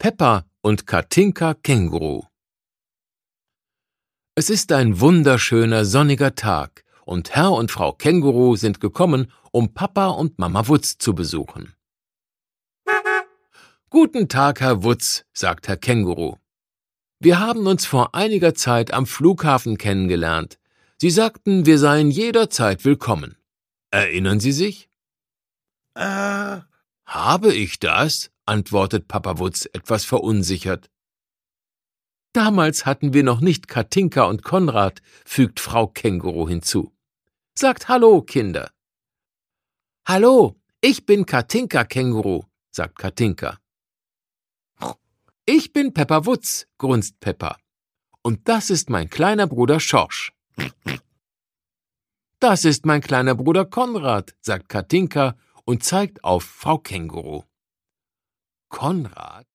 Peppa und Katinka Känguru. Es ist ein wunderschöner sonniger Tag und Herr und Frau Känguru sind gekommen, um Papa und Mama Wutz zu besuchen. »Guten Tag, Herr Wutz«, sagt Herr Känguru. »Wir haben uns vor einiger Zeit am Flughafen kennengelernt. Sie sagten, wir seien jederzeit willkommen. Erinnern Sie sich?« »Habe ich das?«, antwortet Papa Wutz etwas verunsichert. »Damals hatten wir noch nicht Katinka und Konrad«, fügt Frau Känguru hinzu. »Sagt Hallo, Kinder.« »Hallo, ich bin Katinka Känguru«, sagt Katinka. »Ich bin Peppa Wutz«, grunzt Peppa. »Und das ist mein kleiner Bruder Schorsch.« »Das ist mein kleiner Bruder Konrad«, sagt Katinka und zeigt auf Frau Känguru. »Konrad?«